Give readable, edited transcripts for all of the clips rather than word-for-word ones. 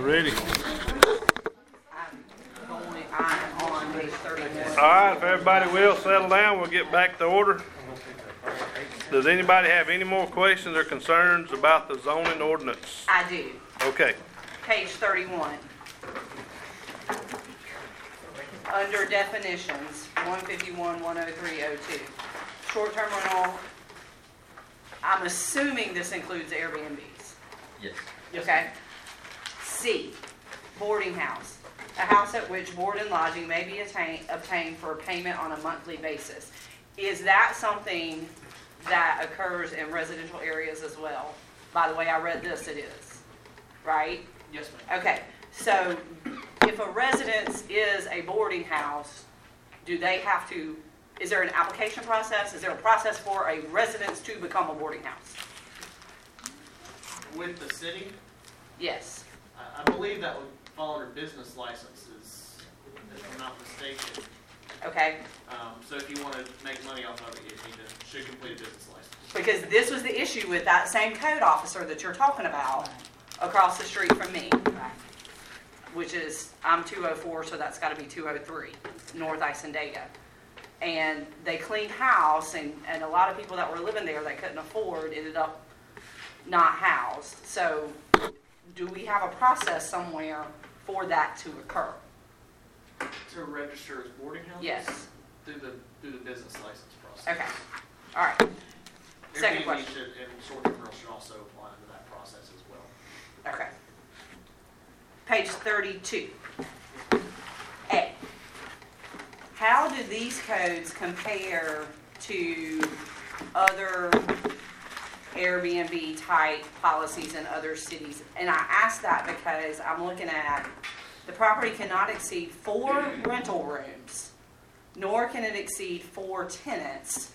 Ready? I'm on page 31. All right, if everybody will settle down, we'll get back to order. Does anybody have any more questions or concerns about the zoning ordinance? I do. Okay. Page 31. Under definitions, 151, 10302. Short-term rental, I'm assuming this includes Airbnbs. Yes. Okay. C, boarding house. A house at which board and lodging may be obtained for payment on a monthly basis. Is that something that occurs in residential areas as well? By the way I read this, it is. Right? Yes, ma'am. Okay. So if a residence is a boarding house, do they have to, is there an application process? Is there a process for a residence to become a boarding house? With the city, Yes. I believe that would fall under business licenses, if I'm not mistaken. Okay. So if you want to make money off of it, you should complete a business license. Because this was the issue with that same code officer that you're talking about across the street from me. Which is, I'm 204, so that's got to be 203, North Isandega. And they cleaned house, and a lot of people that were living there that couldn't afford ended up not housed. So do we have a process somewhere for that to occur? To register as boarding houses? Yes. Through the business license process. Okay. All right. Second Airbnb question. and short-term rental should also apply to that process as well. Okay. Page 32. A. How do these codes compare to other Airbnb type policies in other cities? And I ask that because I'm looking at the property cannot exceed 4 rental rooms, nor can it exceed 4 tenants.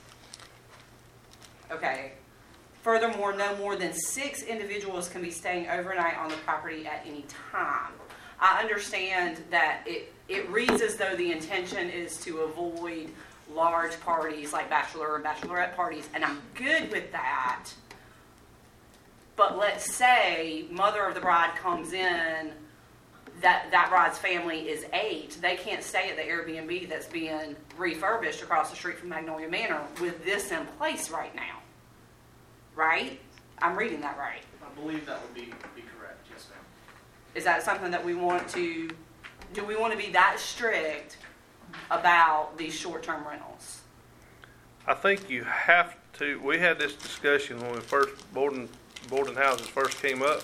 Okay. Furthermore, no more than 6 individuals can be staying overnight on the property at any time. I understand that it reads as though the intention is to avoid large parties like bachelor and bachelorette parties, and I'm good with that. But let's say mother of the bride comes in, that bride's family is 8. They can't stay at the Airbnb that's being refurbished across the street from Magnolia Manor with this in place right now. Right? I'm reading that right. I believe that would be correct, yes, ma'am. Is that something that we want to, do we want to be that strict about these short-term rentals? I think you have to, we had this discussion when we first, boarding houses first came up.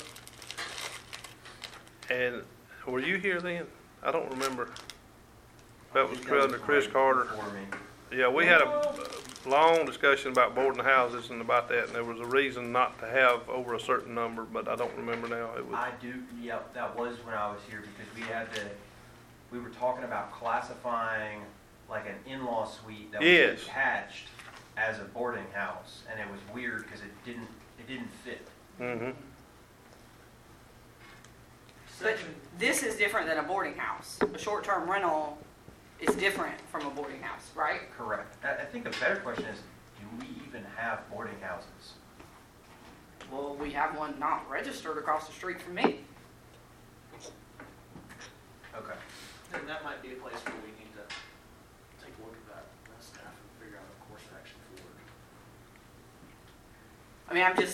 And were you here then? I don't remember. That was under Chris Carter. Yeah, we had a long discussion about boarding houses and about that, and there was a reason not to have over a certain number, but I don't remember now. It was. I do, yeah, that was when I was here because we were talking about classifying like an in-law suite that was attached as a boarding house, and it was weird because it didn't fit. Mm-hmm. But this is different than a boarding house. A short-term rental is different from a boarding house, right? Correct. I think the better question is, do we even have boarding houses? Well, we have one not registered across the street from me. Okay. And that might be a place where we need to take a look at that staff and figure out a course of action forward. I mean,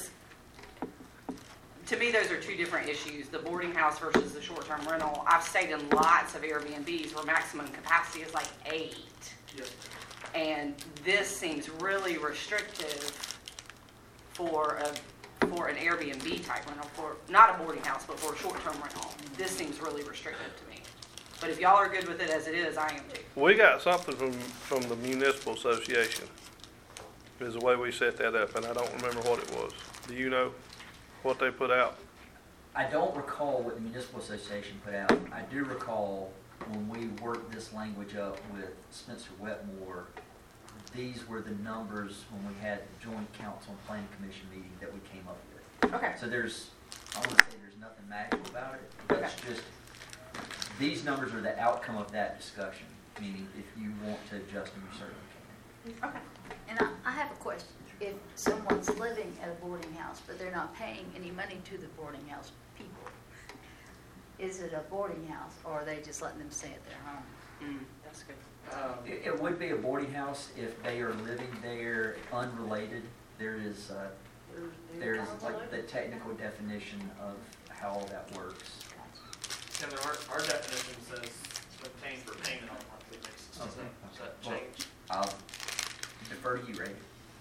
to me, those are two different issues, the boarding house versus the short-term rental. I've stayed in lots of Airbnbs where maximum capacity is like 8. Yes. And this seems really restrictive for an Airbnb type rental, for not a boarding house, but for a short-term rental. This seems really restrictive to me. But if y'all are good with it as it is, I am too. We got something from the municipal association. Is the way we set that up, and I don't remember what it was. Do you know what they put out? I don't recall what the municipal association put out. I do recall when we worked this language up with Spencer Wetmore, these were the numbers when we had the joint council and planning commission meeting that we came up with. Okay. So I want to say there's nothing magical about it. It's just, these numbers are the outcome of that discussion, meaning if you want to adjust them, you certainly can. Okay. And I have a question. If someone's living at a boarding house, but they're not paying any money to the boarding house people, is it a boarding house, or are they just letting them stay at their home? That's good. It would be a boarding house if they are living there unrelated. There is like the technical definition of how all that works. Tim, our definition says obtained for payment on a monthly basis. Does that change? I'll defer to you, Ray,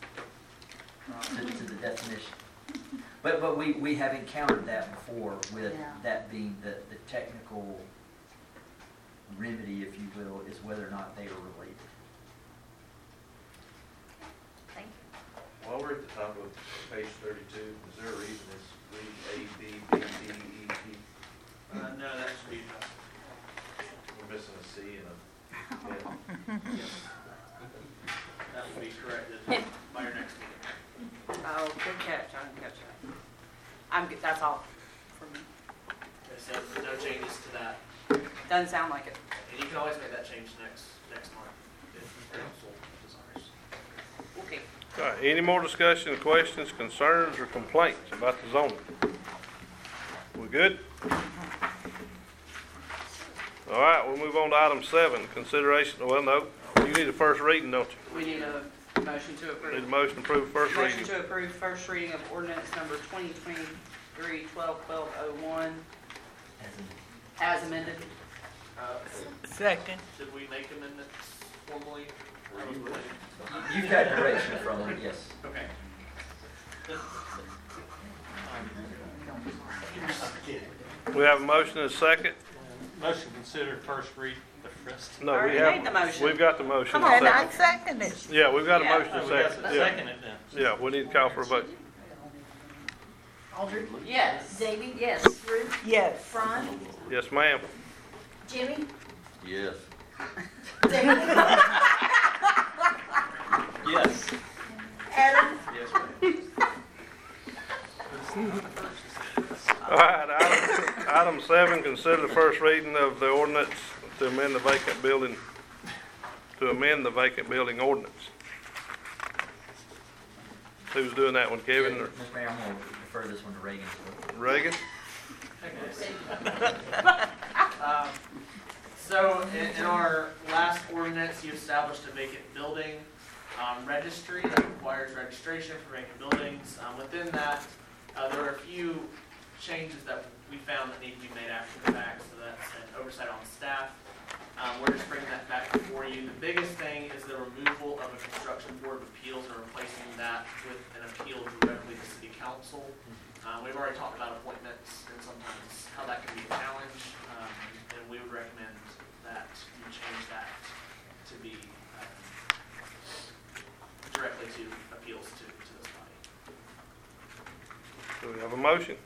to the definition. But we have encountered that before with Yeah. that being the technical remedy, if you will, is whether or not they are related. Thank you. While we're at the top of page 32, is there a reason it's read A, B, B, D, E, G? No, that should be, We're missing a C and a N. yes. That will be corrected by your next meeting. Oh, good catch, I didn't catch that. I'm good, that's all for me. Okay, so no changes to that. Doesn't sound like it. And you can always make that change next month if council desires. Okay. All right, any more discussion, questions, concerns, or complaints about the zoning? We good? All right, we'll move on to item 7, consideration, well, no, you need a first reading, don't you? We need a motion to Need a approve. motion to approve first Motion reading. to approve first reading of ordinance number 2023-12-1201 as amended. Second. Should we make amendments formally? Or was it- You've got direction from them, yes. Okay. We have a motion and a second. Motion considered first read the rest. No, Already we have. made the motion. We've got the motion. Come and on, a And I second. second it. Yeah, we've got a Yeah. motion and Oh, a we got second. to Yeah, second it then. yeah, we need to call for a vote. Aldridge? Yes. Davy? Yes. Ruth? Yes. Ron? Yes, ma'am. Jimmy? Yes. David? Yes. Adam? Yes, ma'am. All right, item 7, consider the first reading of the ordinance to amend the vacant building ordinance. Who's doing that one, Kevin or Mr. Mayor, I'm going to defer this one to Reagan. Reagan? So in our last ordinance, you established a vacant building registry that requires registration for vacant buildings. Within that, there are a few changes that we found that need to be made after the fact, so that's an oversight on staff. We're just bringing that back before you. The biggest thing is the removal of a construction board of appeals and replacing that with an appeal directly to city council. We've already talked about appointments and sometimes how that can be a challenge, and we would recommend that you change that to be directly to appeals to this body. Do we have a motion?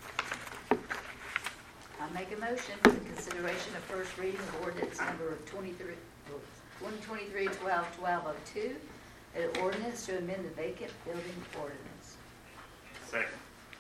I make a motion for the consideration of first reading of ordinance number 2023-12-1202, an ordinance to amend the vacant building ordinance. Second.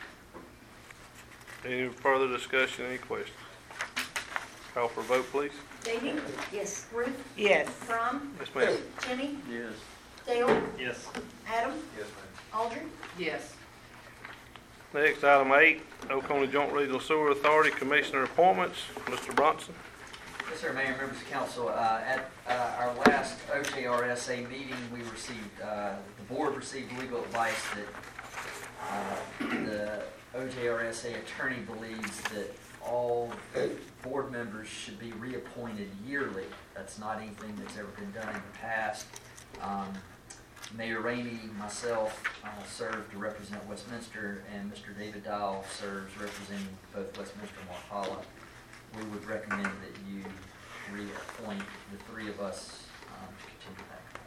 Any further discussion, any questions? Call for a vote, please. Davy? Yes. Ruth? Yes. Ron? Yes, ma'am. Jimmy? Yes. Dale? Yes. Adam? Yes, ma'am. Aldridge? Yes. Next, item 8, Oconee Joint Regional Sewer Authority Commissioner Appointments. Mr. Bronson. Yes, sir, Mayor, members of council. At our last OJRSA meeting, we received, the board received legal advice that the OJRSA attorney believes that all board members should be reappointed yearly. That's not anything that's ever been done in the past. Mayor Ramey, myself, serve to represent Westminster, and Mr. David Dial serves representing both Westminster and Walhalla. We would recommend that you reappoint the three of us to continue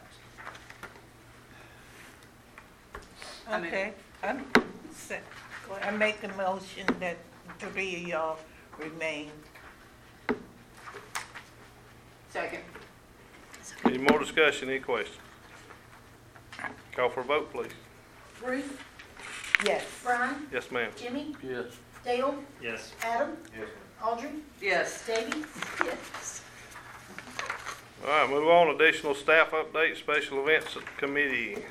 that capacity. Okay. I make a motion that the three of y'all remain. Second. Any more discussion, any questions? Call for a vote, please. Ruth? Yes. Ron? Yes, ma'am. Jimmy? Yes. Dale? Yes. Adam? Yes, Aldridge? Yes. Davy? Yes. All right, move on. Additional staff update, special events committee.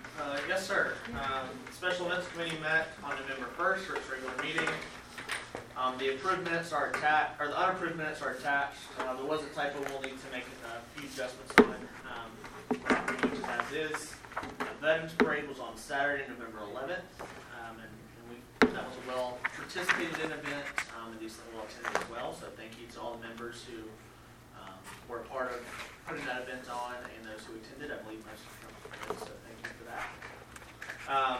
Yes, sir. Special Events Committee met on November 1st for its regular meeting. The approved minutes are attached, or the unapproved minutes are attached. There was a typo we'll need to make a few adjustments on, which is as is. Veterans Parade was on Saturday, November 11th, that was a well participated in event, and decently well attended as well. So thank you to all the members who were a part of putting that event on, and those who attended. I believe most of them, so thank you for that.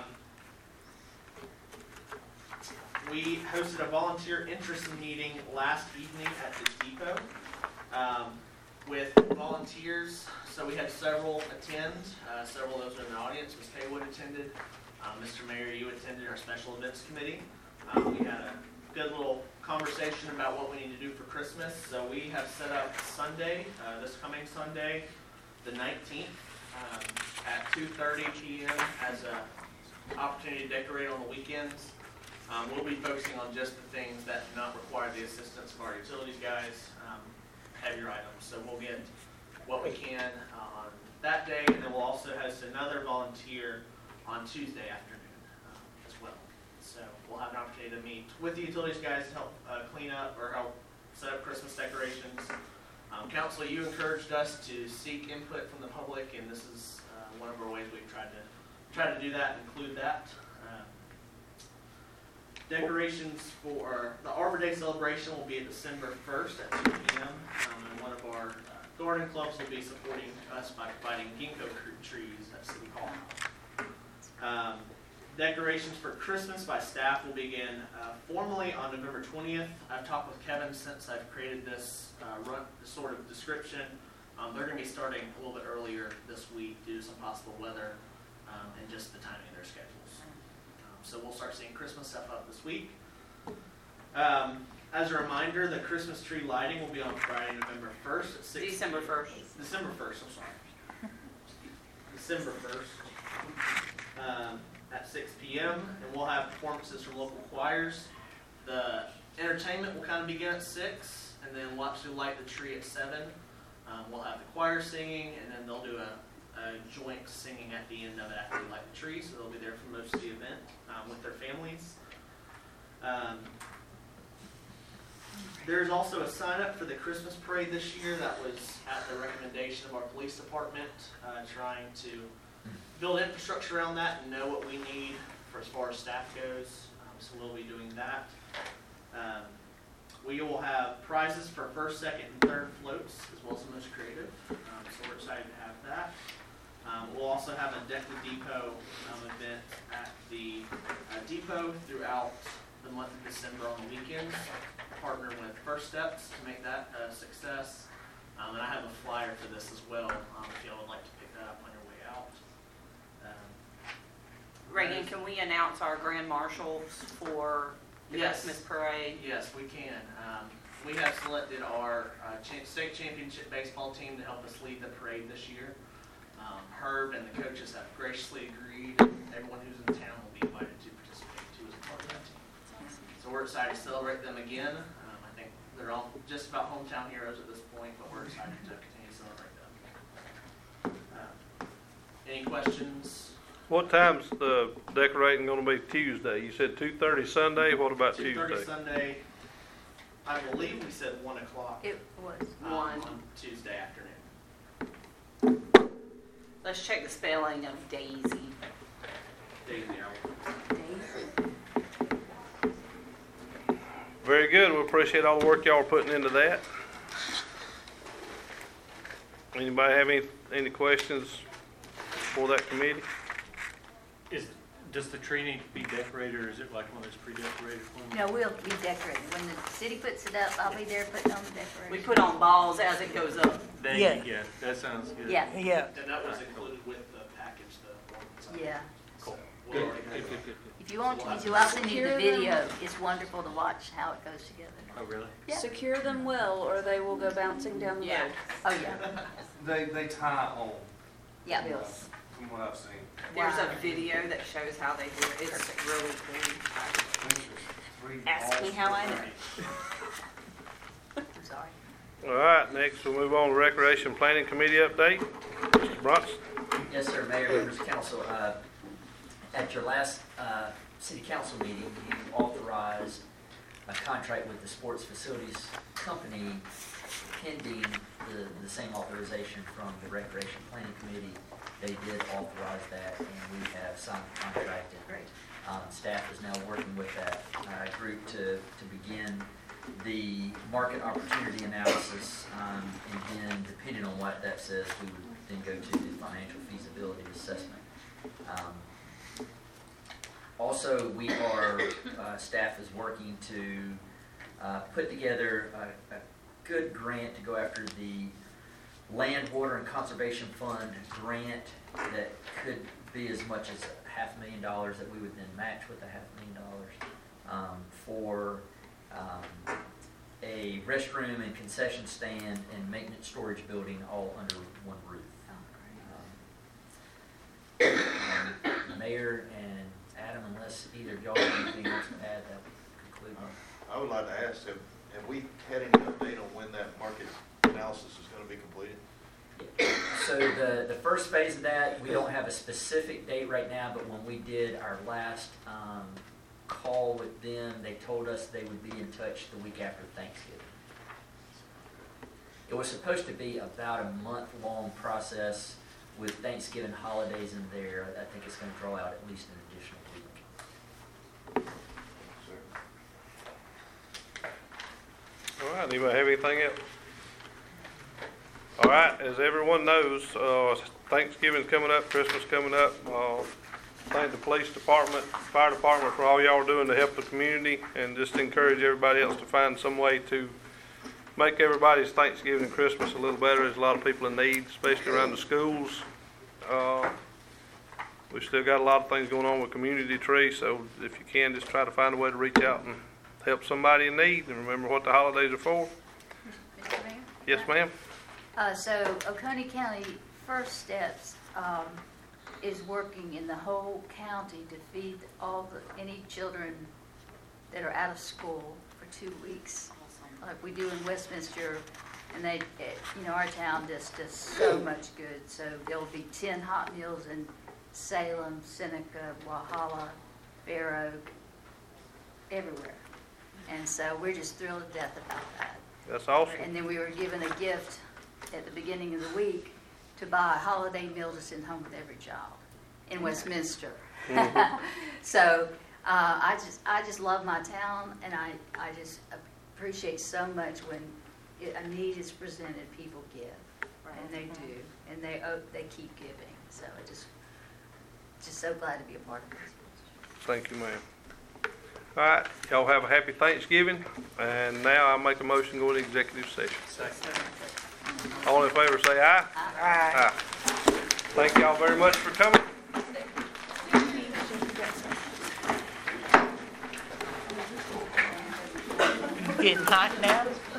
We hosted a volunteer interest meeting last evening at the depot with volunteers. So we had several attend. Several of those are in the audience. Ms. Haywood attended. Mr. Mayor, you attended our special events committee. We had a good little conversation about what we need to do for Christmas. So we have set up Sunday, this coming Sunday, the 19th, at 2:30 p.m. as an opportunity to decorate on the weekends. We'll be focusing on just the things that do not require the assistance of our utilities guys, heavier items. So we'll get what we can on that day, and then we'll also host another volunteer on Tuesday afternoon as well. So we'll have an opportunity to meet with the utilities guys to help clean up or help set up Christmas decorations. Council, you encouraged us to seek input from the public, and this is one of our ways we've tried to do that and include that. Decorations for the Arbor Day celebration will be December 1st at 2 p.m. And one of our garden clubs will be supporting us by providing ginkgo trees at City Hall. Decorations for Christmas by staff will begin formally on November 20th. I've talked with Kevin since I've created this sort of description. They're going to be starting a little bit earlier this week due to some possible weather and just the timing of their schedules. So we'll start seeing Christmas stuff up this week. As a reminder, the Christmas tree lighting will be on Friday, November 1st at 6. December 1st. December 1st, I'm sorry. December 1st at 6 p.m. And we'll have performances from local choirs. The entertainment will kind of begin at 6, and then we'll actually light the tree at 7. We'll have the choir singing, and then they'll do a joint singing at the end of it after we light the tree, so they'll be there for most of the event with their families. There's also a sign up for the Christmas parade this year that was at the recommendation of our police department, trying to build infrastructure around that and know what we need for as far as staff goes. So we'll be doing that. We will have prizes for first, second, and third floats, as well as the most creative. So we're excited to have that. We'll also have a Deck the Depot event at the depot throughout the month of December on the weekends. Partner with First Steps to make that a success. And I have a flyer for this as well, if y'all would like to pick that up on your way out. Reagan, can we announce our grand marshals for the Christmas parade? Yes, we can. We have selected our state championship baseball team to help us lead the parade this year. Herb and the coaches have graciously agreed. Everyone who's in town will be invited to participate too as a part of that team. So we're excited to celebrate them again. I think they're all just about hometown heroes at this point, but we're excited to continue to celebrate them. Any questions? What time's the decorating going to be Tuesday? You said 2:30 Sunday. What about 2:30 Tuesday? Sunday. I believe we said 1 o'clock. It was. One. On Tuesday afternoon. Let's check the spelling of Daisy. Daisy hour. Daisy. Very good. We appreciate all the work y'all are putting into that. Anybody have any questions for that committee? Does the tree need to be decorated, or is it like one of those pre-decorated ones? No, we'll be decorating. When the city puts it up, I'll be there putting on the decoration. We put on balls as it goes up. Yeah. Yeah, that sounds good. Yeah, Yeah. And that was included with the package, the yeah. Cool. Good, good, good, good. If you want to, I'll send you the video. It's wonderful to watch how it goes together. Oh, really? Yeah. Secure them well, or they will go bouncing down the Yeah. road. Oh, yeah. They tie on, Yeah. from what I've seen. There's a video that shows how they do it. It's really cool. Ask me how I know. I'm sorry. All right. Next, we'll move on to Recreation Planning Committee update. Mr. Bronson. Yes, sir, Mayor, members of council. At your last city council meeting, you authorized a contract with the sports facilities company pending the same authorization from the Recreation Planning Committee. They did authorize that, and we have signed the contract. And, staff is now working with that group to begin the market opportunity analysis, and then depending on what that says, we would then go to the financial feasibility assessment. Also, we are, staff is working to put together a good grant to go after the Land, Water, and Conservation Fund grant that could be as much as $500,000 that we would then match with the $500,000 for a restroom and concession stand and maintenance storage building all under one roof. Mayor and Adam, unless either of y'all have anything else to add, that would conclude. I would like to ask, have we had any update on when that market analysis is going to be completed? So the first phase of that, we don't have a specific date right now, but when we did our last call with them, they told us they would be in touch the week after Thanksgiving. It was supposed to be about a month-long process with Thanksgiving holidays in there. I think it's going to draw out at least an additional week. All right, anybody have anything else? All right, as everyone knows, Thanksgiving's coming up, Christmas coming up. Thank the police department, fire department for all y'all are doing to help the community, and just encourage everybody else to find some way to make everybody's Thanksgiving and Christmas a little better. There's a lot of people in need, especially around the schools. We still got a lot of things going on with Community Tree, so if you can, just try to find a way to reach out and help somebody in need, and remember what the holidays are for. Mr. Mayor? Yes, ma'am? So Oconee County First Steps is working in the whole county to feed any children that are out of school for 2 weeks, like we do in Westminster, and our town just does so much good. So there will be 10 hot meals in Salem, Seneca, Walhalla, Fair Oak, everywhere, and so we're just thrilled to death about that. That's awesome. And then we were given a gift at the beginning of the week to buy a holiday meal to send home with every child in Westminster. Mm-hmm. So I just love my town, and I just appreciate so much when a need is presented, people give, and they do, and they keep giving. So I just so glad to be a part of this. Thank you, ma'am. All right, y'all have a happy Thanksgiving, and now I make a motion to go into executive session. Second. All in favor say aye. Aye. Thank y'all very much for coming. Getting hot now?